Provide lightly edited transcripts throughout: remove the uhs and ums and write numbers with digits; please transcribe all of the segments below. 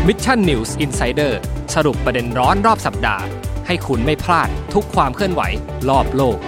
Mission News Insider สรุปประเด็นร้อนรอบสัปดาห์ให้คุณไม่พลาดทุกความเคลื่อนไหวรอบโลก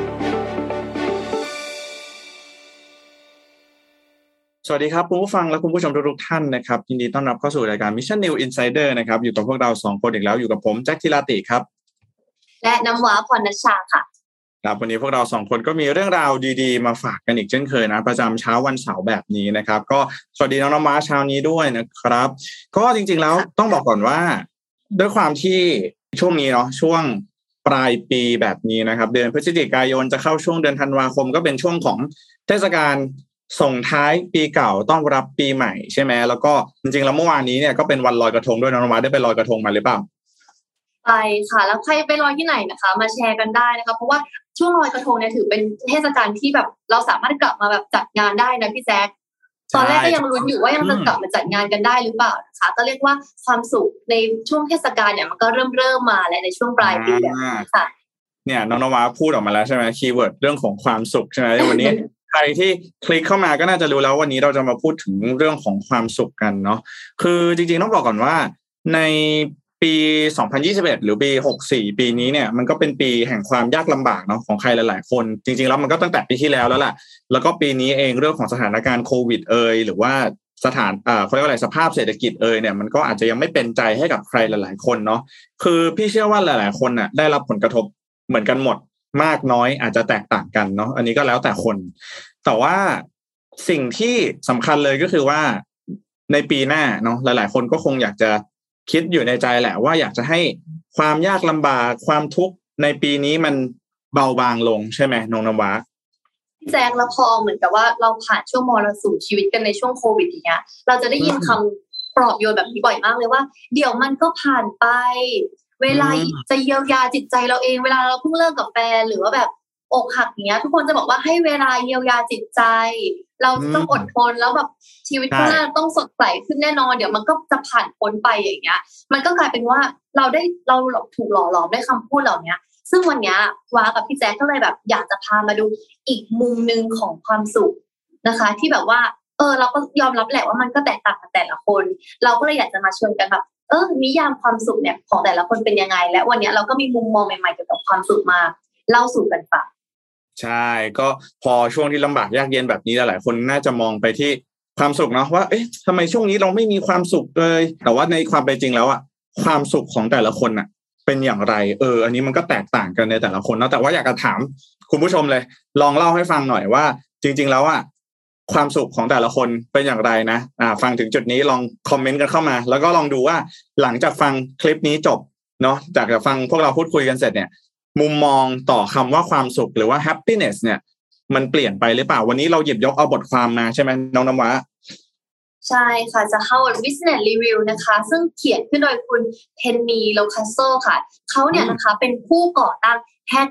สวัสดีครับคุณผู้ฟังและคุณผู้ชมทุกท่านนะครับยินดีต้อนรับเข้าสู่รายการ Mission News Insider นะครับอยู่กับพวกเรา2คนอีกแล้วอยู่กับผมแจ็คธีรติครับและน้ำว้าพรณชาค่ะครับวันนี้พวกเรา2คนก็มีเรื่องราวดีๆมาฝากกันอีกเช่นเคยนะประจำเช้าวันเสาร์แบบนี้นะครับก็สวัสดีน้องน้ำว้าเช้านี้ด้วยนะครับก็จริงๆแล้วต้องบอกก่อนว่าด้วยความที่ช่วงนี้เนาะช่วงปลายปีแบบนี้นะครับเดือนพฤศจิกายนจะเข้าช่วงเดือนธันวาคมก็เป็นช่วงของเทศกาลส่งท้ายปีเก่าต้อนรับปีใหม่ใช่ไหมแล้วก็จริงๆแล้วเมื่อวานนี้เนี่ยก็เป็นวันลอยกระทงด้วยน้องน้ำว้าได้ไปลอยกระทงมาหรือเปล่าไปค่ะแล้วใครไปลอยที่ไหนนะคะมาแชร์กันได้นะคะเพราะว่าช่วงลอยกระทงเนี่ยถือเป็นเทศกาลที่แบบเราสามารถกลับมาแบบจัดงานได้นะพี่แจ๊คตอนแรกก็ยังลุ้นอยู่ว่ายังจะกลับมาจัดงานกันได้หรือเปล่านะคะก็เรียกว่าความสุขในช่วงเทศกาลเนี่ยมันก็เริ่มมาแล้วในช่วงปลายปีแบบนี้ค่ะเนี่ยน้องนวาพูดออกมาแล้วใช่ไหมคีย์เวิร์ดเรื่องของความสุขใช่ไหมวันนี้ใครที่คลิกเข้ามาก็น่าจะรู้แล้ววันนี้เราจะมาพูดถึงเรื่องของความสุขกันเนาะคือจริงๆต้องบอกก่อนว่าในปี2021หรือปี64ปีนี้เนี่ยมันก็เป็นปีแห่งความยากลำบากเนาะของใครหลายๆคนจริงๆแล้วมันก็ตั้งแต่ปีที่แล้วแหละแล้วก็ปีนี้เองเรื่องของสถานการณ์โควิดหรือว่าเขาเรียกว่าอะไรสภาพเศรษฐกิจเนี่ยมันก็อาจจะยังไม่เป็นใจให้กับใครหลายๆคนเนาะคือพี่เชื่อว่าหลายๆคนน่ะได้รับผลกระทบเหมือนกันหมดมากน้อยอาจจะแตกต่างกันเนาะอันนี้ก็แล้วแต่คนแต่ว่าสิ่งที่สำคัญเลยก็คือว่าในปีหน้าเนาะหลายๆคนก็คงอยากจะคิดอยู่ในใจแหละว่าอยากจะให้ความยากลำบากความทุกข์ในปีนี้มันเบาบางลงใช่ไหมน้องน้ำว้าพี่แจ๊คแล้วพอเหมือนกับว่าเราผ่านช่วงมรสุมชีวิตกันในช่วงโควิดอย่างเงี้ยเราจะได้ยินคำปลอบโยนแบบนี้บ่อยมากเลยว่าเดี๋ยวมันก็ผ่านไปเวลาจะเยียวยาจิตใจเราเองเวลาเราเพิ่งเลิกกับแฟนหรือว่าแบบอกหักอย่างเงี้ยทุกคนจะบอกว่าให้เวลาเยียวยาจิตใจเราต้องอดทนแล้วแบบชีวิตข้างหน้าต้องสดใสขึ้นแน่นอนเดี๋ยวมันก็จะผ่านพ้นไปอย่างเงี้ยมันก็กลายเป็นว่าเราถูกหล่อหลอมด้วยคำพูดเหล่านี้ซึ่งวันนี้ว้ากับพี่แจ๊คก็เลยแบบอยากจะพามาดูอีกมุมนึงของความสุขนะคะที่แบบว่าเราก็ยอมรับแหละว่ามันก็แตกต่างกันแต่ละคนเราก็เลยอยากจะมาชวนกันแบบนิยามความสุขเนี่ยของแต่ละคนเป็นยังไงและวันนี้เราก็มีมุมมองใหม่ๆเกี่ยวกับความสุขมาเล่าสู่กันฟังใช่ก็พอช่วงที่ลำบากยากเย็นแบบนี้หลายคนน่าจะมองไปที่ความสุขเนาะว่าทำไมช่วงนี้เราไม่มีความสุขเลยแต่ว่าในความเป็นจริงแล้วอะความสุขของแต่ละคนอะเป็นอย่างไรอันนี้มันก็แตกต่างกันในแต่ละคนเนาะแต่ว่าอยากจะถามคุณผู้ชมเลยลองเล่าให้ฟังหน่อยว่าจริงๆแล้วอะความสุขของแต่ละคนเป็นอย่างไรนะฟังถึงจุดนี้ลองคอมเมนต์กันเข้ามาแล้วก็ลองดูว่าหลังจากฟังคลิปนี้จบเนาะจากฟังพวกเราพูดคุยกันเสร็จเนี่ยมุมมองต่อคำว่าความสุขหรือว่า happiness เนี่ยมันเปลี่ยนไปหรือเปล่าวันนี้เราหยิบยกเอาบทความมาใช่ไหมน้องน้ำว้าใช่ค่ะจะ Harvard Business Review นะคะซึ่งเขียนขึ้นโดยคุณเพนนีโลคาโซค่ะเขาเนี่ยนะคะเป็นผู้ก่อตั้ง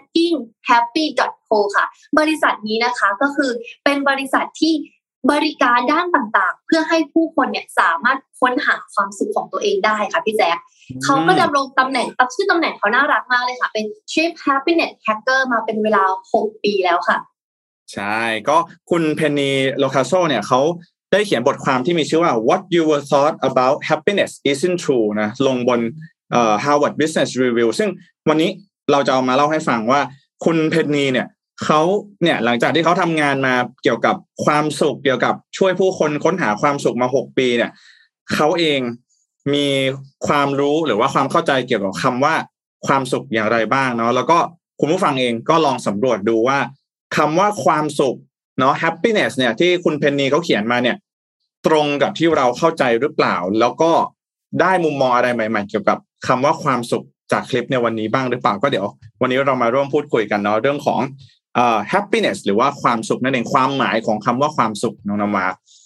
happy.co ค่ะบริษัทนี้นะคะก็คือเป็นบริษัทที่บริการด้านต่างๆเพื่อให้ผู้คนเนี่ยสามารถค้นหาความสุขของตัวเองได้ค่ะพี่แจ๊คเขาก็ดำรงตำแหน่งชื่อตำแหน่งเขาน่ารักมากเลยค่ะเป็น Chief Happiness Hacker มาเป็นเวลา6 ปีแล้วค่ะใช่ก็คุณเพนนีโลคาโซเนี่ยเขาได้เขียนบทความที่มีชื่อว่า What You Were Thought About Happiness Isn't True นะลงบนHarvard Business Review ซึ่งวันนี้เราจะเอามาเล่าให้ฟังว่าคุณเพนนีเนี่ยเขาเนี่ยหลังจากที่เขาทำงานมาเกี่ยวกับความสุขเกี่ยวกับช่วยผู้คนค้นหาความสุขมา6 ปีเนี่ยเขาเองมีความรู้หรือว่าความเข้าใจเกี่ยวกับคำว่าความสุขอย่างไรบ้างเนาะแล้วก็คุณผู้ฟังเองก็ลองสำรวจดูว่าคำว่าความสุขเนาะ happiness เนี่ยที่คุณเพนนีเขาเขียนมาเนี่ยตรงกับที่เราเข้าใจหรือเปล่าแล้วก็ได้มุมมองอะไรใหม่ๆเกี่ยวกับคำว่าความสุขจากคลิปในวันนี้บ้างหรือเปล่าก็เดี๋ยววันนี้เรามาร่วมพูดคุยกันเนาะเรื่องของhappiness หรือว่าความสุขนั่นเองความหมายของคำว่าความสุขน้องน้ำว้า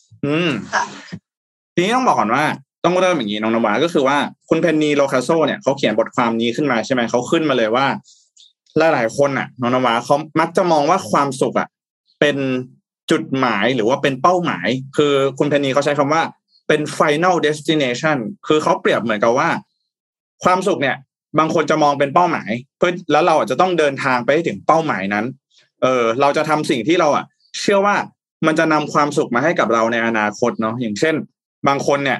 ทีนี้ต้องบอกก่อนว่าต้องเริ่มอย่างนี้น้องน้ำว้าก็คือว่าคุณเพนนีโลคาโซเนี่ยเขาเขียนบทความนี้ขึ้นมาใช่ไหมเขาขึ้นมาเลยว่าหลายๆคนน่ะน้องน้ำว้าเขามักจะมองว่าความสุขเป็นจุดหมายหรือว่าเป็นเป้าหมายคือคุณเพนนีเขาใช้คำว่าเป็น final destination คือเขาเปรียบเหมือนกับว่าความสุขเนี่ยบางคนจะมองเป็นเป้าหมายเพื่อแล้วเราจะต้องเดินทางไปให้ถึงเป้าหมายนั้นเราจะทำสิ่งที่เราเชื่อว่ามันจะนำความสุขมาให้กับเราในอนาคตเนาะอย่างเช่นบางคนเนี่ย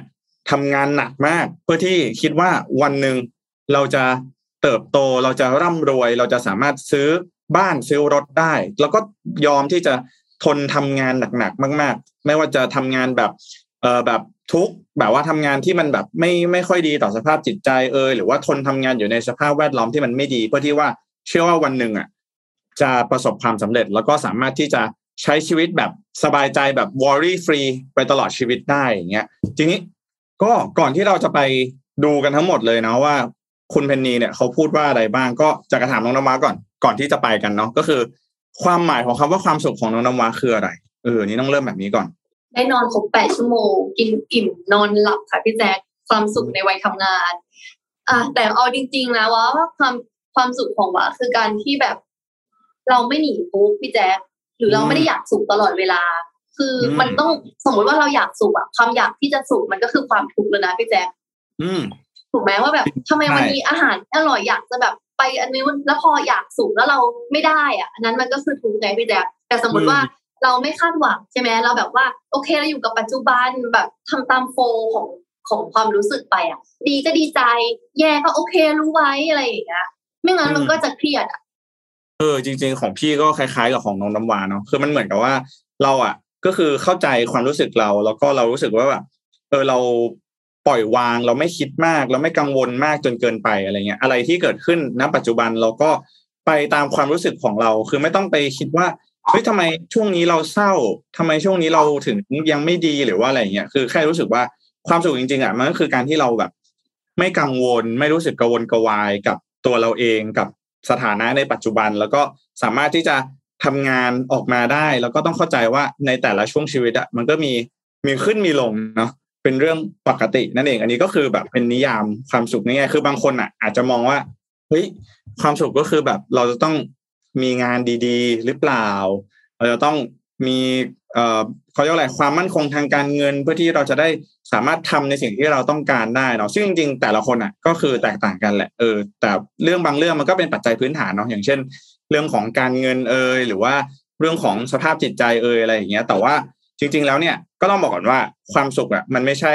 ทำงานหนักมากเพื่อที่คิดว่าวันหนึ่งเราจะเติบโตเราจะร่ำรวยเราจะสามารถซื้อบ้านซื้อรถได้แล้วก็ยอมที่จะทนทำงานหนักๆมากๆไม่ว่าจะทำงานแบบแบบทุกแบบว่าทำงานที่มันแบบไม่ค่อยดีต่อสภาพจิตใจหรือว่าทนทำงานอยู่ในสภาพแวดล้อมที่มันไม่ดีเพื่อที่ว่าเชื่อว่าวันหนึ่งอ่ะจะประสบความสำเร็จแล้วก็สามารถที่จะใช้ชีวิตแบบสบายใจแบบ worry free ไปตลอดชีวิตได้อย่างเงี้ยทีนี้ก็ก่อนที่เราจะไปดูกันทั้งหมดเลยนะว่าคุณเพนนีเนี่ยเขาพูดว่าอะไรบ้างก็จะกระถามน้องน้ำว้าก่อนที่จะไปกันเนาะก็คือความหมายของคำว่าความสุขของน้องน้ำว้าคืออะไรนี่ต้องเริ่มแบบนี้ก่อนได้นอนครบ8 ชั่วโมงกินอิ่มนอนหลับค่ะพี่แจ๊คความสุขในวัยทำงานแต่เอาจริงๆนะว่าความสุขของว่าคือการที่แบบเราไม่หนีทุกข์พี่แจ๊คหรือเราไม่ได้อยากสุขตลอดเวลาคือมันต้องสมมติว่าเราอยากสุขความอยากที่จะสุขมันก็คือความทุกข์แล้วนะพี่แจ๊คถูกไหมว่าแบบทำไมวันนี้อาหารอร่อยอยากจะแบบไปอันนี้แล้วพออยากสุขแล้วเราไม่ได้อันนั้นมันก็คือทุกข์ไงพี่แจ๊คแต่สมมติว่าเราไม่คาดหวังใช่ไหมเราแบบว่าโอเคเราอยู่กับปัจจุบันแบบทำตามโฟล์ของความรู้สึกไปดีก็ดีใจแย่ก็โอเครู้ไว้อะไรอย่างเงี้ยไม่งั้นมันก็จะเครียดจริงๆของพี่ก็คล้ายๆกับของน้องน้ำวาเนาะคือมันเหมือนกับว่าเราก็คือเข้าใจความรู้สึกเราแล้วก็เรารู้สึกว่าแบบเราปล่อยวางเราไม่คิดมากเราไม่กังวลมากจนเกินไปอะไรเงี้ยอะไรที่เกิดขึ้นณปัจจุบันเราก็ไปตามความรู้สึกของเราคือไม่ต้องไปคิดว่าเฮ้ยทำไมช่วงนี้เราเศร้าทำไมช่วงนี้เราถึงยังไม่ดีหรือว่าอะไรเงี้ยคือแค่รู้สึกว่าความสุขจริงๆมันก็คือการที่เราแบบไม่กังวลไม่รู้สึกกังวลกวายกับตัวเราเองกับสถานะในปัจจุบันแล้วก็สามารถที่จะทำงานออกมาได้แล้วก็ต้องเข้าใจว่าในแต่ละช่วงชีวิตมันก็มีขึ้นมีลงเนาะเป็นเรื่องปกตินั่นเองอันนี้ก็คือแบบเป็นนิยามความสุขนี่ไงคือบางคนอาจจะมองว่าเฮ้ยความสุขก็คือแบบเราจะต้องมีงานดีๆหรือเปล่าเราจะต้องมีเขาเรียกอะไรความมั่นคงทางการเงินเพื่อที่เราจะได้สามารถทำในสิ่งที่เราต้องการได้เนาะซึ่งจริงๆแต่ละคนก็คือแตกต่างกันแหละแต่เรื่องบางเรื่องมันก็เป็นปัจจัยพื้นฐานเนาะอย่างเช่นเรื่องของการเงินหรือว่าเรื่องของสภาพจิตใจอะไรอย่างเงี้ยแต่ว่าจริงๆแล้วเนี่ยก็ต้องบอกก่อนว่าความสุขมันไม่ใช่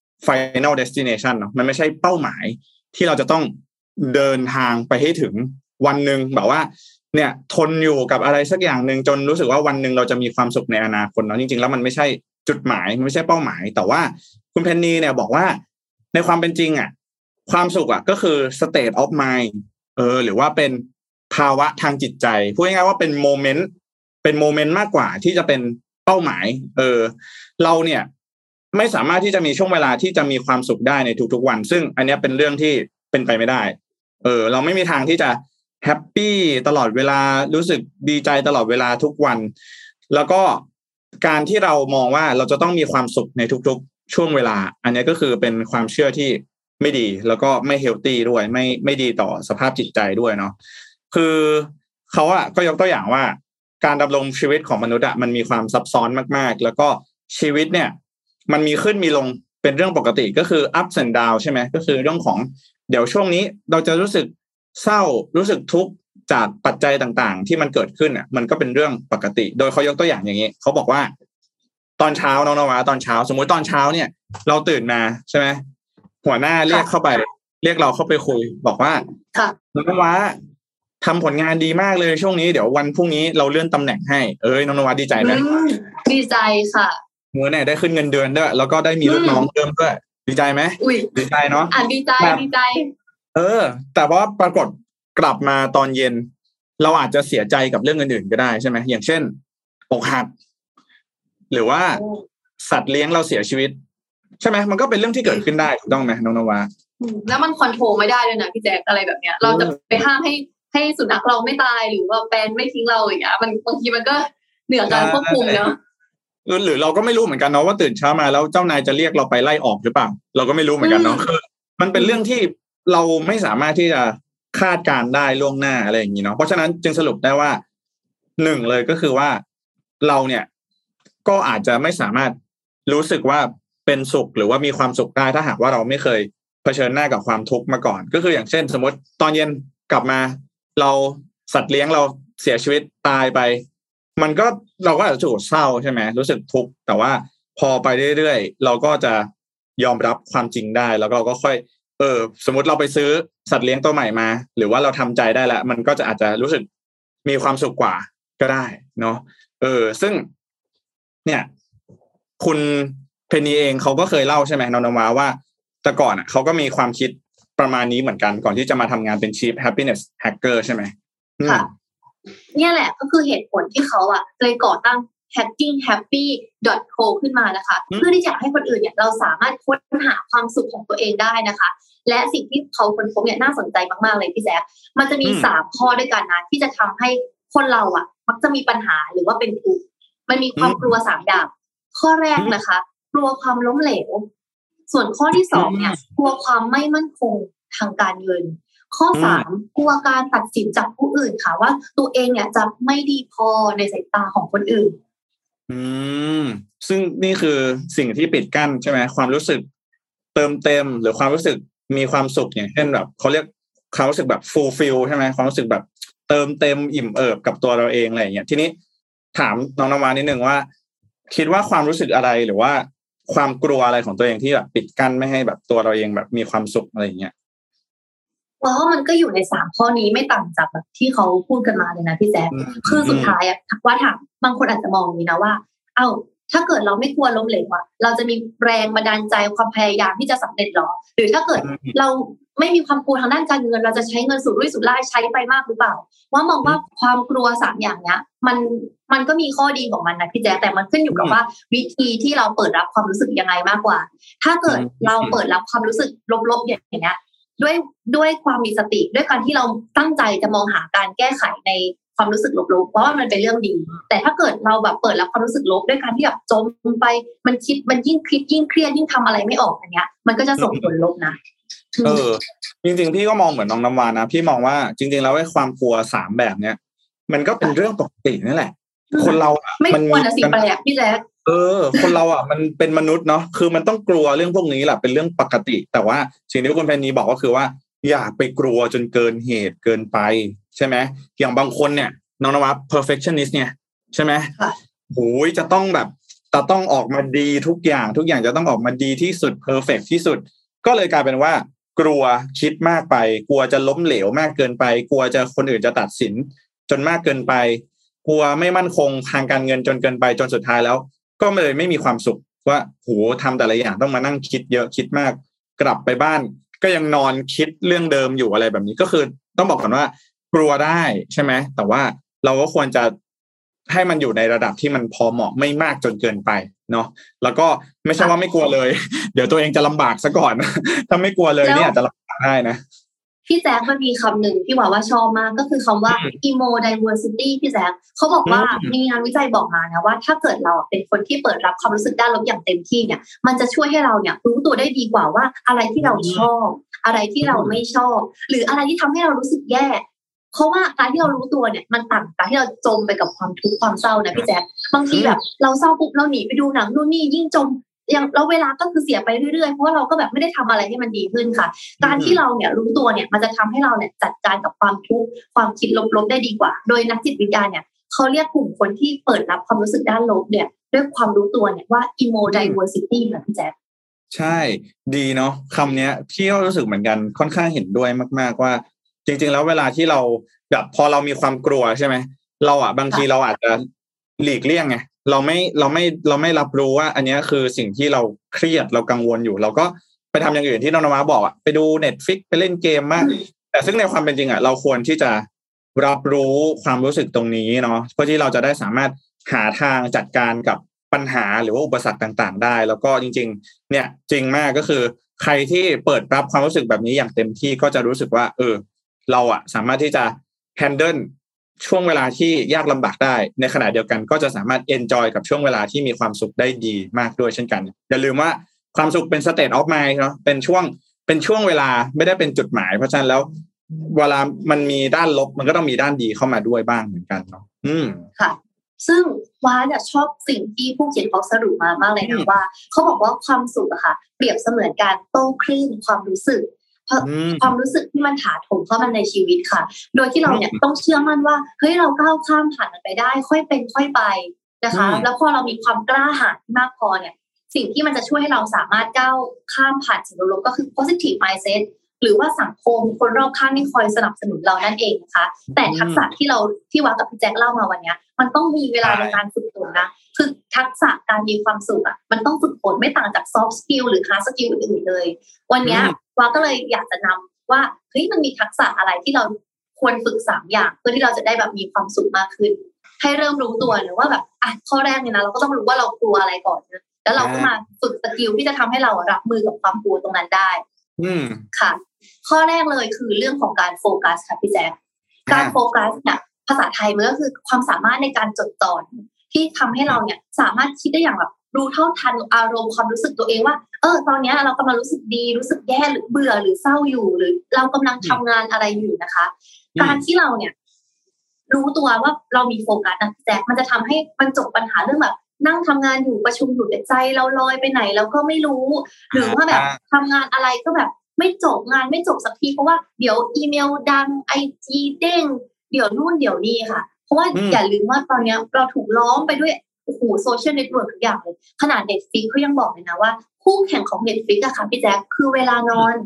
final destination เนาะมันไม่ใช่เป้าหมายที่เราจะต้องเดินทางไปให้ถึงวันนึงแบบว่าเนี่ยทนอยู่กับอะไรสักอย่างนึงจนรู้สึกว่าวันนึงเราจะมีความสุขในอนาคตเนาะจริงๆแล้วมันไม่ใช่จุดหมายมันไม่ใช่เป้าหมายแต่ว่าคุณเพนนีเนี่ยบอกว่าในความเป็นจริงความสุขก็คือ state of mind หรือว่าเป็นภาวะทางจิตใจพูดง่ายๆว่าเป็นโมเมนต์มากกว่าที่จะเป็นเป้าหมายเราเนี่ยไม่สามารถที่จะมีช่วงเวลาที่จะมีความสุขได้ในทุกๆวันซึ่งอันนี้เป็นเรื่องที่เป็นไปไม่ได้เราไม่มีทางที่จะแฮปปี้ตลอดเวลารู้สึกดีใจตลอดเวลาทุกวันแล้วก็การที่เรามองว่าเราจะต้องมีความสุขในทุกๆช่วงเวลาอันนี้ก็คือเป็นความเชื่อที่ไม่ดีแล้วก็ไม่เฮลตี้ด้วยไม่ดีต่อสภาพจิตใจด้วยเนาะคือเขาก็ยกตัวอย่างว่าการดำรงชีวิตของมนุษย์มันมีความซับซ้อนมากๆแล้วก็ชีวิตเนี่ยมันมีขึ้นมีลงเป็นเรื่องปกติก็คือ ups and down ใช่ไหมก็คือเรื่องของเดี๋ยวช่วงนี้เราจะรู้สึกเศร้ารู้สึกทุกข์จากปัจจัยต่างๆที่มันเกิดขึ้นมันก็เป็นเรื่องปกติโดยเขายกตัวอย่างอย่างนี้เขาบอกว่าตอนเช้าน้องนวาตอนเช้าสมมุติตอนเช้าเนี่ยเราตื่นมาใช่ไหมหัวหน้าเรียกเข้าไปเรียกเราเข้าไปคุยบอกว่าน้องนวาทำผลงานดีมากเลยช่วงนี้เดี๋ยววันพรุ่งนี้เราเลื่อนตำแหน่งให้น้องนวาดีใจไหมดีใจค่ะเนี่ยได้ขึ้นเงินเดือนด้วยแล้วก็ได้มีลูกน้องเพิ่มด้วยดีใจไหมดีใจเนาะดีใจแต่ว่าปรากฏกลับมาตอนเย็นเราอาจจะเสียใจกับเรื่องอื่นๆก็ได้ใช่ไหมอย่างเช่นอกหักหรือว่าสัตว์เลี้ยงเราเสียชีวิตใช่ไหมมันก็เป็นเรื่องที่เกิดขึ้นได้ถูกต้องไหมน้องนวาแล้วมันคอนโทรลไม่ได้เลยนะพี่แจ๊คอะไรแบบเนี้ยเราจะไปห้ามให้สุนัขเราไม่ตายหรือว่าแปนไม่ทิ้งเราอย่างเงี้ยมันบางทีมันก็เหนือการควบคุมเนาะหรือเราก็ไม่รู้เหมือนกันเนาะว่าตื่นเช้ามาแล้วเจ้านายจะเรียกเราไปไล่ออกหรือเปล่าเราก็ไม่รู้เหมือนกันเนาะคือมันเป็นเรื่องที่เราไม่สามารถที่จะคาดการได้ล่วงหน้าอะไรอย่างนี้เนาะเพราะฉะนั้นจึงสรุปได้ว่าหนึ่งเลยก็คือว่าเราเนี่ยก็อาจจะไม่สามารถรู้สึกว่าเป็นสุขหรือว่ามีความสุขได้ถ้าหากว่าเราไม่เคยเผชิญหน้ากับความทุกข์มาก่อนก็คืออย่างเช่นสมมติตอนเย็นกลับมาเราสัตว์เลี้ยงเราเสียชีวิตตายไปมันก็เราก็อาจจะรู้สึกเศร้าใช่ไหมรู้สึกทุกข์แต่ว่าพอไปเรื่อยๆเราก็จะยอมรับความจริงได้แล้วเราก็ค่อยสมมติเราไปซื้อสัตว์เลี้ยงตัวใหม่มาหรือว่าเราทำใจได้แล้วมันก็จะอาจจะรู้สึกมีความสุขกว่าก็ได้เนาะซึ่งเนี่ยคุณเพนนีเองเขาก็เคยเล่าใช่ไหมน้องนวาว่าแต่ก่อนอ่ะเขาก็มีความคิดประมาณนี้เหมือนกันก่อนที่จะมาทำงานเป็น Chief Happiness Hacker ใช่ไหมค่ะเนี่ยแหละก็คือเหตุผลที่เขาเลยก่อตั้ง happyhappy.co ขึ้นมานะคะเพื่อที่จะให้คนอื่นเนี่ยเราสามารถค้นหาความสุขของตัวเองได้นะคะและสิ่งที่เขาค้นพบเนี่ยน่าสนใจมากๆเลยพี่แจ๊คมันจะมี3ข้อด้วยกันนะที่จะทำให้คนเรามักจะมีปัญหาหรือว่าเป็นทุกข์มันมีความกลัว3อย่างข้อแรกนะคะกลัวความล้มเหลวส่วนข้อที่2เนี่ยกลัวความไม่มั่นคงทางการเงินข้อ3กลัวการตัดสินจากผู้อื่นค่ะว่าตัวเองเนี่ยจะไม่ดีพอในสายตาของคนอื่นซึ่งนี่คือสิ่งที่ปิดกั้นใช่ไหมความรู้สึกเติมเต็มหรือความรู้สึกมีความสุขอย่างเช่นแบบเขาเรียกความรู้สึกแบบ fulfill ใช่ไหมความรู้สึกแบบเติมเต็มอิ่มเอิบกับตัวเราเองอะไรอย่างเงี้ยทีนี้ถามน้องนวานิดนึงว่าคิดว่าความรู้สึกอะไรหรือว่าความกลัวอะไรของตัวเองที่แบบปิดกั้นไม่ให้แบบตัวเราเองแบบมีความสุขอะไรอย่างเงี้ยว่ามันก็อยู่ใน3ข้อนี้ไม่ต่างจากแบบที่เขาพูดกันมาเลยนะพี่แจ๊คคือสุดท้ายว่าถามบางคนอาจจะมองอย่างนี้นะว่าถ้าเกิดเราไม่กลัวล้มเหลวเราจะมีแรงบันดาลใจความพยายามที่จะสำเร็จหรอหรือถ้าเกิดเราไม่มีความกลัวทางด้านการเงินเราจะใช้เงินสุรุ่ยสุร่ายใช้ไปมากหรือเปล่าว่ามองว่าความกลัว3อย่างเนี้ยมันก็มีข้อดีของมันนะพี่แจ๊คแต่มันขึ้นอยู่กับว่าวิธีที่เราเปิดรับความรู้สึกยังไงมากกว่าถ้าเกิดเราเปิดรับความรู้สึกลบๆอย่างเงี้ยด้วยความมีสติด้วยการที่เราตั้งใจจะมองหาการแก้ไขในความรู้สึกลบๆเพราะว่ามันเป็นเรื่องดีแต่ถ้าเกิดเราแบบเปิดรับความรู้สึกลบด้วยการที่แบบจมไปมันคิดมันยิ่งคิดยิ่งเครียดยิ่งทำอะไรไม่ออกอย่างเงี้ยมันก็จะส่งผลลบนะจริงๆพี่ก็มองเหมือนน้องน้ำวานะพี่มองว่าจริงๆแล้วไอ้ความกลัว3แบบเนี้ยมันก็เป็นเรื่องปกตินั่นแหละคนเรามันควรจะสิ่งแปลกพี่แจ๊คคนเรามันเป็นมนุษย์เนาะคือมันต้องกลัวเรื่องพวกนี้แหละเป็นเรื่องปกติแต่ว่าสิ่งที่คุณเพนนีบอกก็คือว่าอย่าไปกลัวจนเกินเหตุเกินไปใช่ไหมอย่างบางคนเนี่ยน้องนวัด perfectionist เนี่ยใช่ไหมโหยจะต้องออกมาดีทุกอย่างจะต้องออกมาดีที่สุด perfect ที่สุดก็เลยกลายเป็นว่ากลัวคิดมากไปกลัวจะล้มเหลวมากเกินไปกลัวจะคนอื่นจะตัดสินจนมากเกินไปกลัวไม่มั่นคงทางการเงินจนเกินไปจนสุดท้ายแล้วก็เลยไม่มีความสุขว่าโหทำแต่ละอย่างต้องมานั่งคิดเยอะคิดมากกลับไปบ้านก็ยังนอนคิดเรื่องเดิมอยู่อะไรแบบนี้ก็คือต้องบอกก่อนว่ากลัวได้ใช่ไหมแต่ว่าเราก็ควรจะให้มันอยู่ในระดับที่มันพอเหมาะไม่มากจนเกินไปเนาะแล้วก็ไม่ใช่ว่าไม่กลัวเลยเดี๋ยวตัวเองจะลำบากซะก่อนถ้าไม่กลัวเลยเนี่ยอาจจะลำบากได้นะพี่แจ๊คมันมีคำหนึ่งที่ว่าชอบมากก็คือคำว่า emo diversity พี่แจ๊คเขาบอกว่ามีงานวิจัยบอกมานะว่าถ้าเกิดเราเป็นคนที่เปิดรับความรู้สึกด้านลบอย่างเต็มที่เนี่ยมันจะช่วยให้เราเนี่ยรู้ตัวได้ดีกว่าว่าอะไรที่เราชอบอะไรที่เราไม่ชอบหรืออะไรที่ทำให้เรารู้สึกแย่เพราะว่าการที่เรารู้ตัวเนี่ยมันต่างกับที่เราจมไปกับความทุกข์ความเศร้านะพี่แจ๊คบางทีแบบเราเศร้าปุ๊บเราหนีไปดูหนังนู่นนี่ยิ่งจมอย่างแล้วเวลาก็คือเสียไปเรื่อยๆเพราะว่าเราก็แบบไม่ได้ทำอะไรให้มันดีขึ้นค่ะการที่เราเนี่ยรู้ตัวเนี่ยมันจะทำให้เราเนี่ยจัดการกับความทุกข์ความคิดลบๆได้ดีกว่าโดยนักจิตวิทยาเนี่ยเขาเรียกกลุ่มคนที่เปิดรับความรู้สึกด้านลบเนี่ยด้วยความรู้ตัวเนี่ยว่า emo diversity นะพี่แจ๊คใช่ดีเนาะคำนี้พี่ก็รู้สึกเหมือนกันค่อนข้างเห็นด้วยมากๆว่าจริงๆแล้วเวลาที่เราแบบพอเรามีความกลัวใช่ไหมเราบางทีเราอาจจะหลีกเลี่ยงไงเราไม่รับรู้ว่าอันนี้คือสิ่งที่เราเครียดเรากังวลอยู่เราก็ไปทำอย่างอื่นที่น้องนมาบอกไปดู Netflix ไปเล่นเกมมากแต่ซึ่งในความเป็นจริงเราควรที่จะรับรู้ความรู้สึกตรงนี้เนาะเพื่อที่เราจะได้สามารถหาทางจัดการกับปัญหาหรือว่าอุปสรรคต่างๆได้แล้วก็จริงๆเนี่ยจริงมากก็คือใครที่เปิดรับความรู้สึกแบบนี้อย่างเต็มที่ก็จะรู้สึกว่าเราสามารถที่จะ handle ช่วงเวลาที่ยากลำบากได้ในขณะเดียวกันก็จะสามารถ enjoy กับช่วงเวลาที่มีความสุขได้ดีมากด้วยเช่นกันอย่าลืมว่าความสุขเป็น state of mind เนาะเป็นช่วงเวลาไม่ได้เป็นจุดหมายเพราะฉะนั้นแล้วเวลามันมีด้านลบมันก็ต้องมีด้านดีเข้ามาด้วยบ้างเหมือนกันเนาะค่ะซึ่งว้าเนี่ยชอบสิ่งที่ผู้เขียนเขาสรุปมามากเลยนะว่าเขาบอกว่าความสุขอะค่ะเปรียบเสมือนการโต้คลื่นความรู้สึกความรู้สึกที่มันถาโถมเข้ามาในชีวิตค่ะโดยที่เราเนี่ยต้องเชื่อมั่นว่าเฮ้ยเราก้าวข้ามผ่านมันไปได้ค่อยเป็นค่อยไปนะคะแล้วพอเรามีความกล้าหาญมากพอเนี่ยสิ่งที่มันจะช่วยให้เราสามารถก้าวข้ามผ่านสิ่งลบๆก็คือ positive mindset หรือว่าสังคมคนรอบข้างที่คอยสนับสนุนเรานั่นเองนะคะแต่ทักษะที่ว่ากับพี่แจ็คเล่ามาวันนี้มันต้องมีเวลาในการฝึกฝนนะคือทักษะการมีความสุขอ่ะมันต้องฝึกฝนไม่ต่างจาก soft skill หรือ hard skill อื่นๆเลยวันนี้ว่าก็เลยอยากจะนำว่าเฮ้ยมันมีทักษะอะไรที่เราควรฝึก3อย่างเพื่อที่เราจะได้แบบมีความสุขมากขึ้นให้เริ่มรู้ตัวนะว่าแบบข้อแรกเนี่ยนะเราก็ต้องรู้ว่าเรากลัวอะไรก่อนนะแล้วเราก็มาฝึกสกิลที่จะทำให้เรารับมือกับความกลัวตรงนั้นได้ค่ะข้อแรกเลยคือเรื่องของการโฟกัสค่ะพี่แจ๊คการโฟกัสเนี่ยภาษาไทยมันก็คือความสามารถในการจดจ่อที่ทำให้เราเนี่ยสามารถคิดได้อย่างแบบรู้เท่าทันอารมณ์ความรู้สึกตัวเองว่าตอนนี้เรากำลังรู้สึกดีรู้สึกแย่หรือเบื่อหรือเศร้าอยู่หรือเรากำลังทำงานอะไรอยู่นะคะการที่เราเนี่ยรู้ตัวว่าเรามีโฟกัสนะแจ๊คมันจะทำให้มันจบปัญหาเรื่องแบบนั่งทำงานอยู่ประชุมอยู่แต่ใจเราลอยไปไหนเราก็ไม่รู้หรือว่าแบบทำงานอะไรก็แบบไม่จบงานไม่จบสักทีเพราะว่าเดี๋ยวอีเมลดัง IG เด้งเดี๋ยวนู่นเดี๋ยวนี่ค่ะเพราะว่าอย่าลืมว่าตอนนี้เราถูกล้อมไปด้วยโซเชียลเน็ตเวิร์กทุกอย่างเลยขนาด Netflix เขายังบอกเลยนะว่าคู่แข่งของ Netflix อะค่ะพี่แจ๊คคือเวลานอน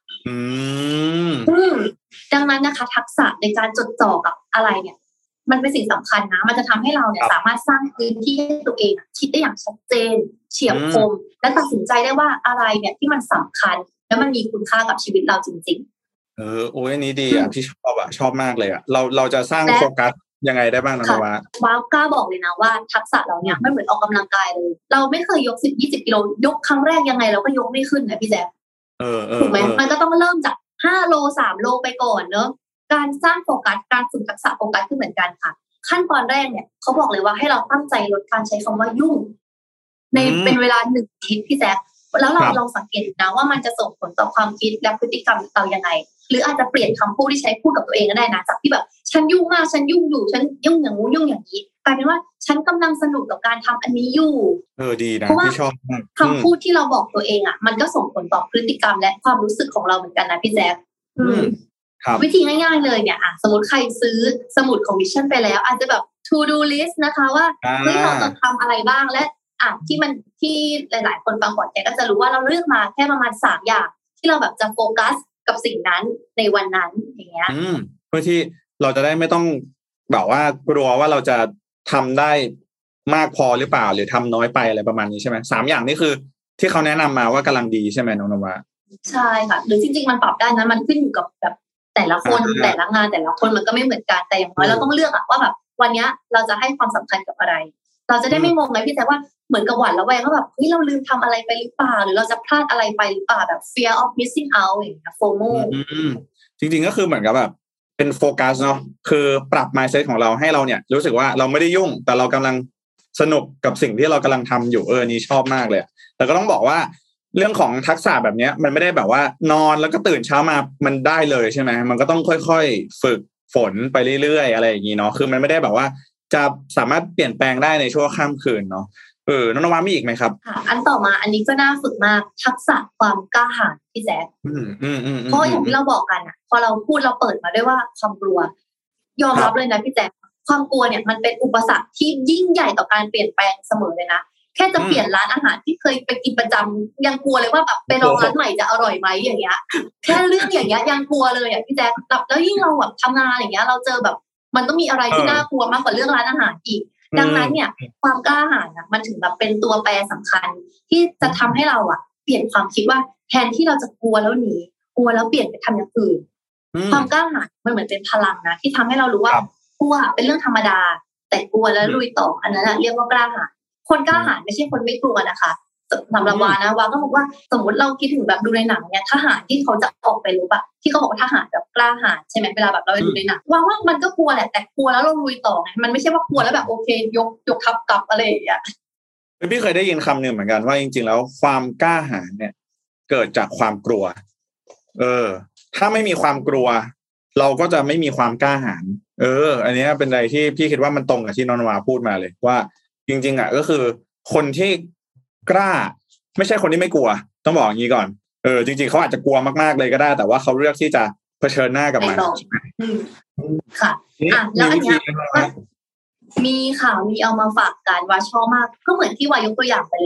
ดังนั้นนะคะทักษะในการจดจ่อกับอะไรเนี่ยมันเป็นสิ่งสำคัญนะมันจะทำให้เราเนี่ยสามารถสร้างพื้นที่ให้ตัวเองคิดได้อย่างชัดเจนเฉียบคมและตัดสินใจได้ว่าอะไรเนี่ยที่มันสำคัญแล้วมันมีคุณค่ากับชีวิตเราจริงๆโอ้ยอันนี้ดีอ่ะพี่ชอบมากเลยอ่ะเราจะสร้างโฟกัสยังไงได้บ้างนะว่าว้าวกล้าบอกเลยนะว่าทักษะเราเนี่ยไม่เหมือนออกกำลังกายเลยเราไม่เคยยก10-20 กิโลยกครั้งแรกยังไงเราก็ยกไม่ขึ้นนะพี่แจ๊คถูกไหมมันก็ต้องเริ่มจาก5 โล 3 โลไปก่อนเนอะการสร้างโฟกัสการฝึกทักษะโฟกัสคือเหมือนกันค่ะขั้นตอนแรกเนี่ยเขาบอกเลยว่าให้เราตั้งใจลดการใช้คำว่ายุ่งในเป็นเวลา1 อาทิตย์พี่แจ๊คแล้วเราลองสังเกตนะว่ามันจะส่งผลต่อความคิดและพฤติกรรมเรายังไงหรืออาจจะเปลี่ยนคำพูดที่ใช้พูดกับตัวเองก็ได้นะจากที่แบบฉันยุ่งมากฉันยุ่งอยู่ฉันยุ่งอย่างงู้นยุ่งอย่างนี้กลายเป็นว่าฉันกำลังสนุกกับการทำอันนี้อยู่ดีนะพี่ชอบคำพูดที่เราบอกตัวเองอ่ะมันก็ส่งผลต่อพฤติกรรมและความรู้สึกของเราเหมือนกันนะพี่แจ๊ควิธีง่ายๆเลยเนี่ยสมมติใครซื้อสมุดของมิชชั่นไปแล้วอาจจะแบบ to do list นะคะว่าเฮ้ยเราจะทำอะไรบ้างและที่หลายๆคนฟังก่อนแกก็จะรู้ว่าเราเลือกมาแค่ประมาณ3 อย่างที่เราแบบจะโฟกัสกับสิ่งนั้นในวันนั้นอย่างเงี้ยเพื่อที่เราจะได้ไม่ต้องแบบว่ากลัวว่าเราจะทำได้มากพอหรือเปล่าหรือทำน้อยไปอะไรประมาณนี้ใช่ไหม3 อย่างนี่คือที่เขาแนะนำมาว่ากำลังดีใช่ไหมน้องนวาใช่ค่ะหรือจริงๆมันปรับได้นะมันขึ้นอยู่กับแบบแต่ละคนแต่ละงานแต่ละคนมันก็ไม่เหมือนกันแต่อย่างน้อยเราต้องเลือกว่าแบบวันนี้เราจะให้ความสำคัญกับอะไรเราจะได้ไม่งงไงพี่แจ๊คว่าเหมือนกับหวาดระแวงว่าแบบเฮ้ยเราลืมทำอะไรไปหรือเปล่าหรือเราจะพลาดอะไรไปหรือเปล่าแบบ fear of missing out อย่างเงี้ย FOMO จริงๆก็คือเหมือนกับแบบเป็นโฟกัสเนาะคือปรับ mindset ของเราให้เราเนี่ยรู้สึกว่าเราไม่ได้ยุ่งแต่เรากำลังสนุกกับสิ่งที่เรากำลังทำอยู่นี่ชอบมากเลยแต่ก็ต้องบอกว่าเรื่องของทักษะแบบนี้มันไม่ได้แบบว่านอนแล้วก็ตื่นเช้ามามันได้เลยใช่ไหมมันก็ต้องค่อยๆฝึกฝนไปเรื่อยๆอะไรอย่างนี้เนาะคือมันไม่ได้แบบว่าจะสามารถเปลี่ยนแปลงได้ในชั่วข้ามคืนเนาะน้องนวามีอีกไหมครับอันต่อมาอันนี้ก็น่าฝึกมากทักษะความกล้าหาญพี่แจ๊คเพราะอย่างที่เราบอกกันพอเราพูดเราเปิดมาด้วยว่าความกลัวยอมรับเลยนะพี่แจ๊คความกลัวเนี่ยมันเป็นอุปสรรคที่ยิ่งใหญ่ต่อการเปลี่ยนแปลงเสมอเลยนะแค่จะเปลี่ยนร้านอาหารที่เคยไปกินประจำยังกลัวเลยว่าแบบไปลองร้านใหม่จะอร่อยไหมอย่างเงี้ยแค่เรื่องอย่างเงี้ยยังกลัวเลยพี่แจ๊คแล้วยิ่งเราแบบทำงานอย่างเงี้ยเราเจอแบบมันต้องมีอะไรที่น่ากลัวมากกว่าเรื่องร้านอาหารอีกดังนั้นเนี่ยความกล้าหาญมันถึงแบบเป็นตัวแปรสำคัญที่จะทำให้เราเปลี่ยนความคิดว่าแทนที่เราจะกลัวแล้วหนีกลัวแล้วเปลี่ยนไปทำอย่างอื่นความกล้าหาญมันเหมือนเป็นพลังนะที่ทำให้เรารู้ว่ากลัวเป็นเรื่องธรรมดาแต่กลัวแล้วลุยต่ออันนั้นเรียกว่ากล้าหาญคนกล้าหาญไม่ใช่คนไม่กลัวนะคะสำหรับวานะวาก็บอกว่าสมมติเราคิดถึงแบบดูในหนังเนี่ยทหารที่เขาจะออกไปรบที่เขาบอกว่าทหารแบบกล้าหาญใช่ไหมเวลาแบบเราไปดูในหนังว่ามันก็กลัวแหละแต่กลัวแล้วเราลุยต่อไงมันไม่ใช่ว่ากลัวแล้วแบบโอเคยกทัพกลับอะไรอย่างเงี้ยพี่เคยได้ยินคำหนึ่งเหมือนกันว่าจริงๆแล้วความกล้าหาญเนี่ยเกิดจากความกลัวถ้าไม่มีความกลัวเราก็จะไม่มีความกล้าหาญอันนี้เป็นอะไรที่พี่คิดว่ามันตรงกับที่น้องนวาพูดมาเลยว่าจริงๆก็คือคนที่กล้าไม่ใช่คนที่ไม่กลัวต้องบอกอย่างนี้ก่อนจริงๆเขาอาจจะกลัวมากๆเลยก็ได้แต่ว่าเขาเลือกที่จะเผชิญหน้ากับมันค่ะแล้วอันนี้มีข่าวมีเอามาฝากกันว่าชอบมากก็เหมือนที่วายกตัวอย่างไปเลย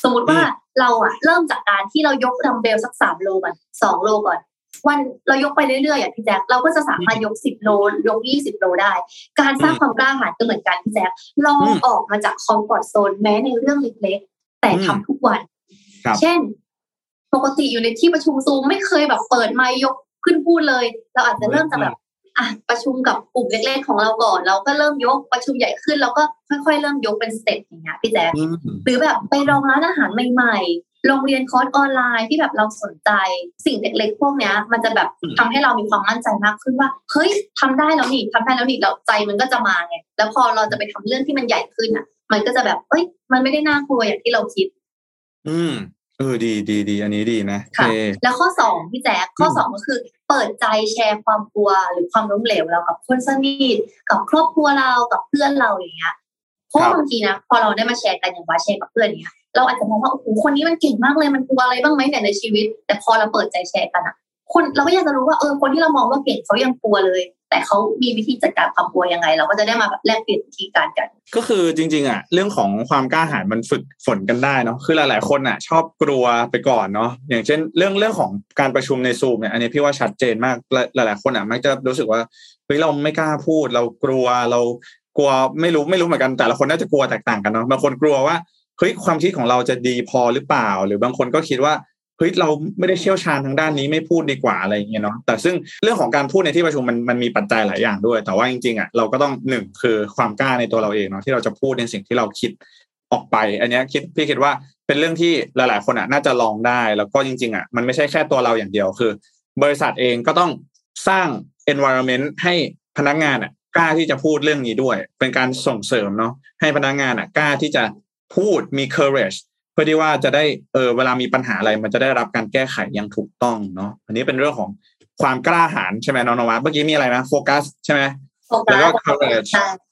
สมมติว่าเราอะเริ่มจากการที่เรายกดัมเบลสัก3 โลก่อน2 โลก่อนวันเรายกไปเรื่อยๆอย่างพี่แจ๊คเราก็จะสามารถยก10 โลยก20 โลได้การสร้างความกล้าหาญก็เหมือนกันพี่แจ๊คลองออกมาจากคอมฟอร์ตโซนแม้ในเรื่องเล็กๆแต่ทำทุกวันเช่นปกติอยู่ในที่ประชุมซูมไม่เคยแบบเปิดไมค์ยกขึ้นพูดเลยเราอาจจะเริ่มจากแบบประชุมกับกลุ่มเล็กๆของเราก่อนเราก็เริ่มยกประชุมใหญ่ขึ้นเราก็ค่อยๆเริ่มยกเป็นสเต็ปอย่างเงี้ยพี่แจ๊คหรือแบบไปลองร้านอาหารใหม่ๆโรงเรียนคอร์สออนไลน์ที่แบบเราสนใจสิ่งเล็กๆพวกเนี้ยมันจะแบบทำให้เรามีความมั่นใจมากขึ้นว่าเฮ้ยทำได้แล้วนี่แล้วใจมันก็จะมาไงแล้วพอเราจะไปทำเรื่องที่มันใหญ่ขึ้นอ่ะมันก็จะแบบเอ้ยมันไม่ได้น่ากลัวอย่างที่เราคิดดีอันนี้ดีนะค่ะแล้วข้อ2พี่แจ๊คข้อ2ก็คือเปิดใจแชร์ความกลัวหรือความล้มเหลวเรากับคนสนิทกับครอบครัวเรากับเพื่อนเราอย่างเงี้ยเพราะบางทีนะพอเราได้มาแชร์กันอย่างว่าแชร์กับเพื่อนเนี้ยเราอาจจะมองว่าโอ้โหคนนี้มันเก่งมากเลยมันกลัวอะไรบ้างไหมเนี่ยในชีวิตแต่พอเราเปิดใจแชร์กันอ่ะคนเราก็อยากจะรู้ว่าคนที่เรามองว่าเก่งเขายังกลัวเลยแต่เขามีวิธีจัดการความกลัวยังไงเราก็จะได้มาแบบแลกเปลี่ยนวิธีการกันก็คือจริงๆอ่ะเรื่องของความกล้าหาญมันฝึกฝนกันได้เนาะคือหลายๆคนอ่ะชอบกลัวไปก่อนเนาะอย่างเช่นเรื่องของการประชุมในซูมเนี่ยอันนี้พี่ว่าชัดเจนมากหลายๆคนอ่ะมักจะรู้สึกว่าเฮ้ยเราไม่กล้าพูดเรากลัวไม่รู้เหมือนกันแต่ละคนน่าจะกลัวแตกต่างกันเนาะบางคนกลัวว่าเฮ้ยความคิดของเราจะดีพอหรือเปล่าหรือบางคนก็คิดว่าเฮ้ยเราไม่ได้เชี่ยวชาญทางด้านนี้ไม่พูดดีกว่าอะไรอย่างเงี้ยเนาะแต่ซึ่งเรื่องของการพูดในที่ประชุมมันมีปัจจัยหลายอย่างด้วยแต่ว่าจริงๆอ่ะเราก็ต้อง1คือความกล้าในตัวเราเองเนาะที่เราจะพูดในสิ่งที่เราคิดออกไปอันนี้พี่คิดว่าเป็นเรื่องที่หลายๆคนอ่ะน่าจะลองได้แล้วก็จริงๆอ่ะมันไม่ใช่แค่ตัวเราอย่างเดียวคือบริษัทเองก็ต้องสร้าง environment ให้พนักงานอ่ะกล้าที่จะพูดเรื่องนี้ด้วยเป็นการส่งเสริมเนาะให้พนักงานอ่ะกล้าที่จะพูดมี courageเพื่อที่ว่าจะได้เวลามีปัญหาอะไรมันจะได้รับการแก้ไขอย่างถูกต้องเนาะอันนี้เป็นเรื่องของความกล้าหาญใช่ไหมน้องนวัดเมื่อกี้มีอะไรนะโฟกัสใช่ไหมแล้วก็ courage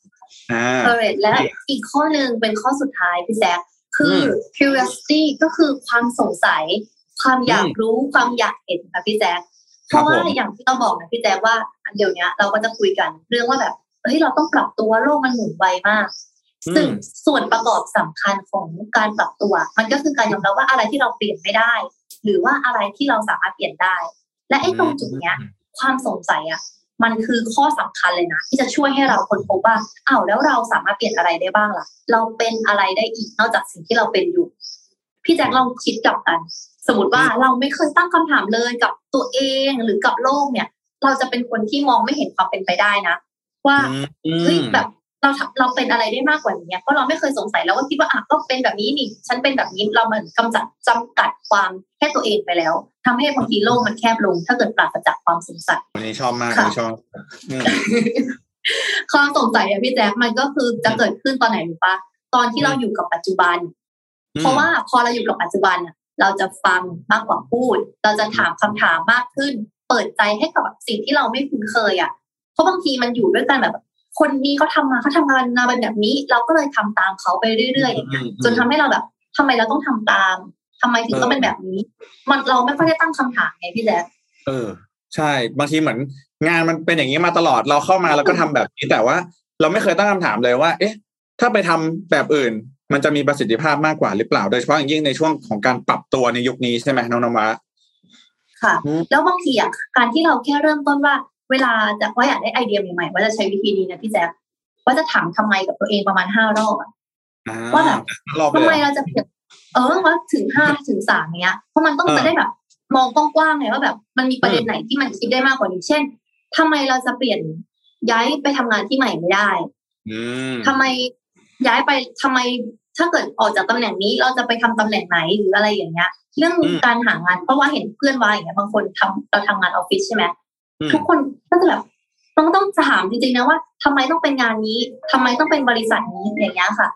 courage และอีกข้อนึงเป็นข้อสุดท้ายพี่แจ๊คคือ curiosity ก็คือความสงสัยความอยากรู้ความอยากเห็นค่ะพี่แจ๊คเพราะว่าอย่างที่เราบอกนะพี่แจ๊คว่าเดี๋ยวนี้เราก็จะคุยกันเรื่องว่าแบบเฮ้ยเราต้องปรับตัวโลกมันหมุนไวมากซึ่งส่วนประกอบสำคัญของการปรับตัวมันก็คือการยอมรับว่าอะไรที่เราเปลี่ยนไม่ได้หรือว่าอะไรที่เราสามารถเปลี่ยนได้และไอ้ตรงจุดเนี้ยความสงสัยอ่ะมันคือข้อสำคัญเลยนะที่จะช่วยให้เราค้นพบว่าแล้วเราสามารถเปลี่ยนอะไรได้บ้างล่ะเราเป็นอะไรได้อีกนอกจากสิ่งที่เราเป็นอยู่พี่แจ็คลองคิดกลับกันสมมติว่าเราไม่เคยตั้งคำถามเลยกับตัวเองหรือกับโลกเนี่ยเราจะเป็นคนที่มองไม่เห็นความเป็นไปได้นะว่าเฮ้ยแบบเราเป็นอะไรได้มากกว่านี้เพราะเราไม่เคยสงสัยแล้วก็คิดว่าก็เป็นแบบนี้นี่ฉันเป็นแบบนี้เราเหมือนจำกัดความแค่ตัวเองไปแล้วทำให้บางทีโลกมันแคบลงถ้าเกิดปราศจากความสงสัยวันนี้ชอบมากชอบความสงสัยพี่แจ๊คมันก็คือจะเกิดขึ้นตอนไหนรู้ปะตอนที่เราอยู่กับปัจจุบันเพราะว่าพอเราอยู่กับปัจจุบันเราจะฟังมากกว่าพูดเราจะถามคำถามมากขึ้นเปิดใจให้กับสิ่งที่เราไม่คุ้นเคยเพราะบางทีมันอยู่ด้วยกันแบบคนนี้เขาทำงานแบบนี้เราก็เลยทำตามเขาไปเรื่อยๆอย่างเงี้ยจนทำให้เราแบบทำไมเราต้องทำตามทำไมถึงต้องเป็นแบบนี้มันเราไม่ค่อยได้ตั้งคำถามไงพี่แจ๊คใช่บางทีเหมือนงานมันเป็นอย่างนี้มาตลอดเราเข้ามาแล้วก็ทำแบบนี้แต่ว่าเราไม่เคยตั้งคำถามเลยว่าถ้าไปทำแบบอื่นมันจะมีประสิทธิภาพมากกว่าหรือเปล่าโดยเฉพาะอย่างยิ่งในช่วงของการปรับตัวในยุคนี้ใช่ไหมน้องนวะค่ะแล้วบางทีการที่เราแค่เริ่มต้นว่าเวลาว่าอยากได้ไอเดียใหม่ๆว่าจะใช้วิธีนี้นะพี่แจ๊คว่าจะถามทำไมกับตัวเองประมาณ5 รอบว่าแบบทำไมเราจะว่าถึง5 ถึง 3เนี้ยเพราะมันต้องจะได้แบบมองกว้างๆไงว่าแบบมันมีประเด็นไหนที่มันคิดได้มากกว่านี้เช่นทำไมเราจะเปลี่ยนย้ายไปทำงานที่ใหม่ไม่ได้ทำไมย้ายไปทำไมถ้าเกิดออกจากตำแหน่งนี้เราจะไปทำตำแหน่งไหนหรืออะไรอย่างเงี้ยเรื่องการหางานเพราะว่าเห็นเพื่อนว่าอย่างเงี้ยบางคนเราทำงานออฟฟิศใช่ไหมทุกคนก็จะแบบต้องถามจริงๆนะว่าทำไมต้องเป็นงานนี้ทำไมต้องเป็นบริษัทนี้อย่างเงี้ยค่ะ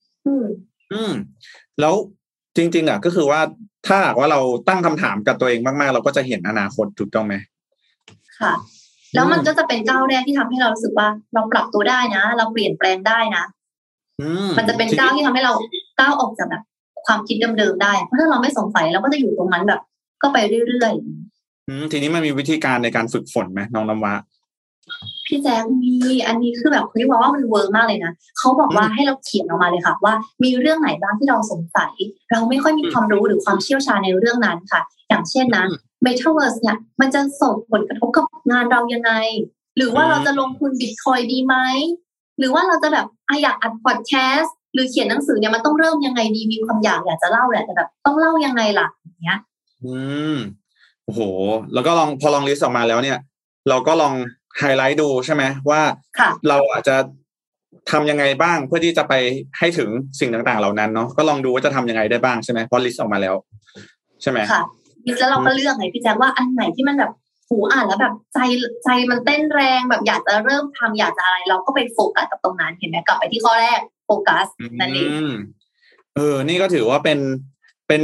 แล้วจริงๆก็คือว่าถ้าว่าเราตั้งคำถามกับตัวเองมากๆเราก็จะเห็นอนาคตถูกต้องไหมค่ะแล้วมันก็จะเป็นก้าวแรกที่ทำให้เรารู้สึกว่าเราปรับตัวได้นะเราเปลี่ยนแปลงได้นะมันจะเป็นก้าวที่ทำให้เราก้าวออกจากแบบความคิดเดิมๆได้เพราะถ้าเราไม่สงสัยเราก็จะอยู่ตรงนั้นแบบก็ไปเรื่อยๆทีนี้มันมีวิธีการในการฝึกฝนไหมน้องน้ำว้าพี่แจ๊คมีอันนี้คือแบบคุณว่ามันเวิร์กมากเลยนะเขาบอกว่าให้เราเขียนออกมาเลยค่ะว่ามีเรื่องไหนบ้างที่เราสงสัยเราไม่ค่อยมีความรู้หรือความเชี่ยวชาญในเรื่องนั้นค่ะอย่างเช่นนะ Metaverse เนี่ยมันจะส่งผลกระทบกับงานเรายังไงหรือว่าเราจะลงทุน Bitcoin ดีไหมหรือว่าเราจะแบบอยากอัดพอดแคสต์หรือเขียนหนังสือเนี่ยมันต้องเริ่มยังไงดีมีความอยากจะเล่าแหละแต่แบบต้องเล่ายังไงล่ะอย่างเงี้ยโอ้โหแล้วก็พอลองลิสต์ออกมาแล้วเนี่ยเราก็ลองไฮไลท์ดูใช่ไหมว่าเราอาจจะทำยังไงบ้างเพื่อที่จะไปให้ถึงสิ่งต่างๆเหล่านั้นเนาะก็ลองดูว่าจะทำยังไงได้บ้างใช่ไหมพอลิสต์ออกมาแล้วใช่ไหมค่ะแล้วเราก็เลือกไงพี่แจ๊คว่าอันไหนที่มันแบบหูอ่านแล้วแบบใจมันเต้นแรงแบบอยากจะเริ่มทำอยากจะอะไรเราก็ไปโฟกัสกับตรงนั้นเห็นไหมกลับไปที่ข้อแรกโฟกัสนั่นเองนี่ก็ถือว่าเป็น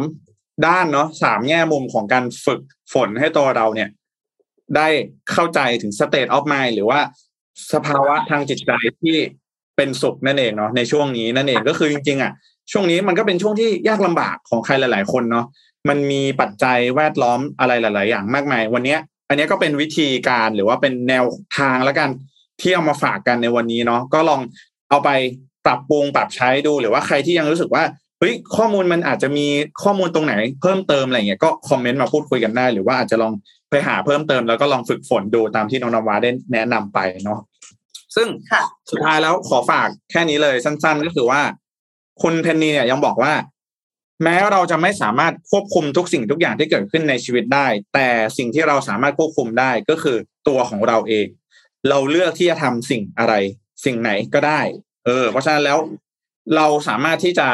3ด้านเนาะ3แง่มุมของการฝึกฝนให้ตัวเราเนี่ยได้เข้าใจถึง state of mind หรือว่าสภาวะทางจิตใจที่เป็นสุขนั่นเองเนาะในช่วงนี้นั่นเองก็คือจริงๆอ่ะช่วงนี้มันก็เป็นช่วงที่ยากลำบากของใครหลายๆคนเนาะมันมีปัจจัยแวดล้อมอะไรหลายๆอย่างมากมายวันนี้อันนี้ก็เป็นวิธีการหรือว่าเป็นแนวทางแล้วกันที่เอามาฝากกันในวันนี้เนาะก็ลองเอาไปปรับปรุงปรับใช้ดูหรือว่าใครที่ยังรู้สึกว่าเฮ้ยข้อมูลมันอาจจะมีข้อมูลตรงไหนเพิ่มเติมอะไรเงี้ยก็คอมเมนต์มาพูดคุยกันได้หรือว่าอาจจะลองไปหาเพิ่มเติมแล้วก็ลองฝึกฝนดูตามที่น้องนวาได้แนะนำไปเนาะซึ่งสุดท้ายแล้วขอฝากแค่นี้เลยสั้นๆก็คือว่าคุณเพนนีเนี่ยยังบอกว่าแม้เราจะไม่สามารถควบคุมทุกสิ่งทุกอย่างที่เกิดขึ้นในชีวิตได้แต่สิ่งที่เราสามารถควบคุมได้ก็คือตัวของเราเองเราเลือกที่จะทำสิ่งอะไรสิ่งไหนก็ได้เพราะฉะนั้นแล้วเราสามารถที่จะ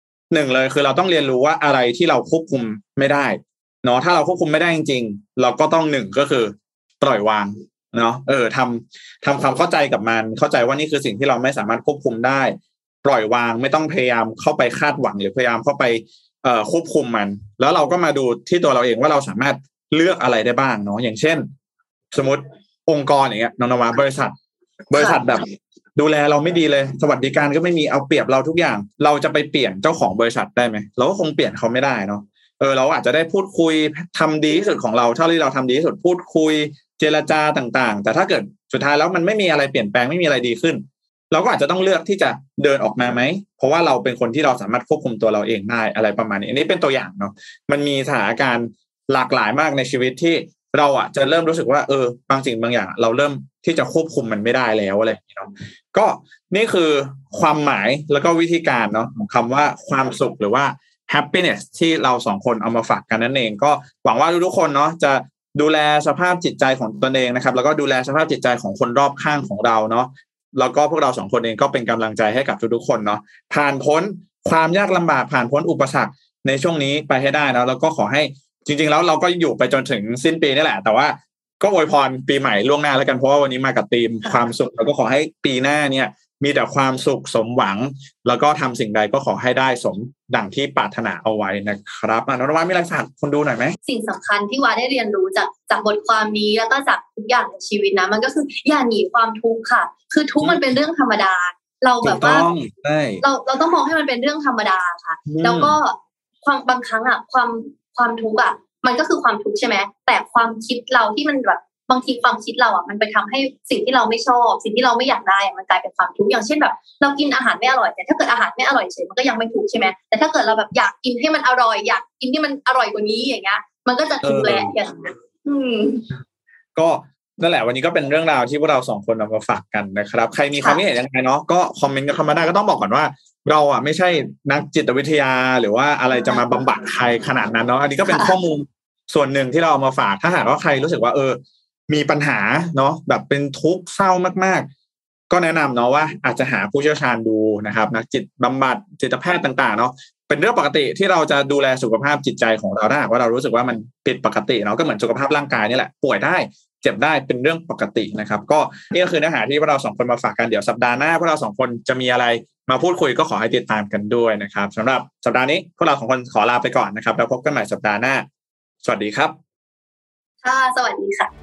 1เลยคือเราต้องเรียนรู้ว่าอะไรที่เราควบคุมไม่ได้เนาะถ้าเราควบคุมไม่ได้จริงๆเราก็ต้อง1ก็คือปล่อยวางเนาะทำความเข้าใจกับมันเข้าใจว่านี่คือสิ่งที่เราไม่สามารถควบคุมได้ปล่อยวางไม่ต้องพยายามเข้าไปคาดหวังหรือพยายามเข้าไปควบคุมมันแล้วเราก็มาดูที่ตัวเราเองว่าเราสามารถเลือกอะไรได้บ้างเนาะอย่างเช่นสมมติองค์กรอย่างเงี้ยน้องนวาบริษัทแบบดูแลเราไม่ดีเลยสวัสดิการก็ไม่มีเอาเปรียบเราทุกอย่างเราจะไปเปลี่ยนเจ้าของบริษัทได้ไหมเราก็คงเปลี่ยนเขาไม่ได้เนาะเราอาจจะได้พูดคุยทำดีที่สุดของเราเท่าที่เราทำดีที่สุดพูดคุยเจรจาต่างๆแต่ถ้าเกิดสุดท้ายแล้วมันไม่มีอะไรเปลี่ยนแปลงไม่มีอะไรดีขึ้นเราก็อาจจะต้องเลือกที่จะเดินออกมาไหมเพราะว่าเราเป็นคนที่เราสามารถควบคุมตัวเราเองได้อะไรประมาณนี้อันนี้เป็นตัวอย่างเนาะมันมีสถานการณ์หลากหลายมากในชีวิตที่เราอ่ะจะเริ่มรู้สึกว่าบางสิ่งบางอย่างเราเริ่มที่จะควบคุมมันไม่ได้แล้วอะไรอย่างเงี้ยเนาะก็นี่คือความหมายแล้วก็วิธีการเนาะของคำว่าความสุขหรือว่า happiness ที่เรา2คนเอามาฝากกันนั่นเองก็หวังว่าทุกๆคนเนาะจะดูแลสภาพจิตใจของตนเองนะครับแล้วก็ดูแลสภาพจิตใจของคนรอบข้างของเราเนาะแล้วก็พวกเรา2คนเองก็เป็นกำลังใจให้กับทุกๆคนเนาะผ่านพ้นความยากลำบากผ่านพ้นอุปสรรคในช่วงนี้ไปให้ได้นะแล้วก็ขอให้จริงๆแล้วเราก็อยู่ไปจนถึงสิ้นปีนี่แหละแต่ว่าก็อวยพรปีใหม่ล่วงหน้าแล้วกันเพราะว่าวันนี้มากับธีมความสุขแล้วก็ขอให้ปีหน้าเนี่ยมีแต่ความสุขสมหวังแล้วก็ทำสิ่งใดก็ขอให้ได้สมดั่งที่ปรารถนาเอาไว้นะครับน้องนวามีอะไรฝากคนดูหน่อยไหมสิ่งสำคัญที่วาได้เรียนรู้จากบทความนี้แล้วก็จากทุกอย่างในชีวิตนะมันก็คืออย่าหนีความทุกข์ค่ะคือทุกข์มันเป็นเรื่องธรรมดาเราแบบว่าเราต้องมองให้มันเป็นเรื่องธรรมดาค่ะแล้วก็ความบางครั้งอ่ะความทุกข์อ่ะมันก็คือความทุกข์ใช่ไหมแต่ความคิดเราที่มันแบบบางทีความคิดเราอ่ะมันไปทำให้สิ่งที่เราไม่ชอบสิ่งที่เราไม่อยากได้มันกลายเป็นความทุกข์อย่างเช่นแบบเรากินอาหารไม่อร่อยแต่ถ้าเกิดอาหารไม่อร่อยเฉยมันก็ยังไม่ทุกข์ใช่ไหมแต่ถ้าเกิดเราแบบอยากกินให้มันอร่อยอยากกินที่มันอร่อยกว่านี้อย่างเงี้ยมันก็จะทุกข์แหละอย่างนั้นก็นั่นแหละวันนี้ก็เป็นเรื่องราวที่พวกเรา2คนนำมาฝากกันนะครับใครมีความคิดเห็นยังไงเนาะก็คอมเมนต์กันเข้ามาได้ก็ต้องบอกก่อนว่าเราอ่ะไม่ใช่นักจิตวิทยาหรือว่าอะไรจะมาบำบัดใครขนาดนั้นเนาะอันนี้ก็เป็นข้อมูลส่วนหนึ่งที่เราเอามาฝากถ้าหากว่าใครรู้สึกว่ามีปัญหาเนาะแบบเป็นทุกข์เศร้ามากๆก็แนะนำเนาะว่าอาจจะหาผู้เชี่ยวชาญดูนะครับนักจิตบำบัดจิตแพทย์ต่างๆเนาะเป็นเรื่องปกติที่เราจะดูแลสุขภาพจิตใจของเราได้ว่าเรารู้สึกว่ามันผิดปกติเนาะก็เหมือนสุขภาพร่างกายนี่แหละป่วยได้เจ็บได้เป็นเรื่องปกตินะครับก็นี่ก็คือเนื้อหาที่พวกเรา2คนมาฝากกันเดี๋ยวสัปดาห์หน้าพวกเรา2คนจะมีอะไรมาพูดคุยก็ขอให้ติดตามกันด้วยนะครับสำหรับสัปดาห์นี้พวกเรา2คนขอลาไปก่อนนะครับแล้วพบกันใหม่สัปดาห์หน้าสวัสดีครับค่ะสวัสดีค่ะ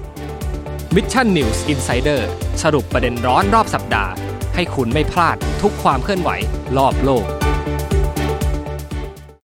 Mission News Insider สรุปประเด็นร้อนรอบสัปดาห์ให้คุณไม่พลาดทุกความเคลื่อนไหวรอบโลก